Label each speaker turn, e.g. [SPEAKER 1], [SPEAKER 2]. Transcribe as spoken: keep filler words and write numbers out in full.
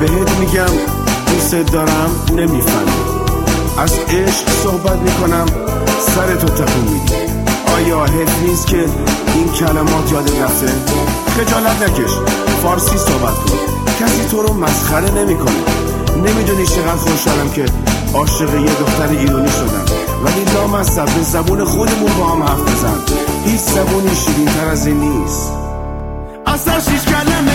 [SPEAKER 1] بهت میگم دوست دارم نمیفهمی، از عشق صحبت میکنم سرتو تکون میدی. آیا حیف نیست که این کلمات یادت رفته؟ خجالت نکش، فارسی صحبت کن، کسی تو رو مسخره نمیکنه. نمیدونی چقدر خوشحالم که عاشق یه دختر ایرانی شدم، ولی لامصب به زبون خودمون با هم حرف بزن. هیچ زبونی شیرین تر از این نیست. اصلا شیش کلمه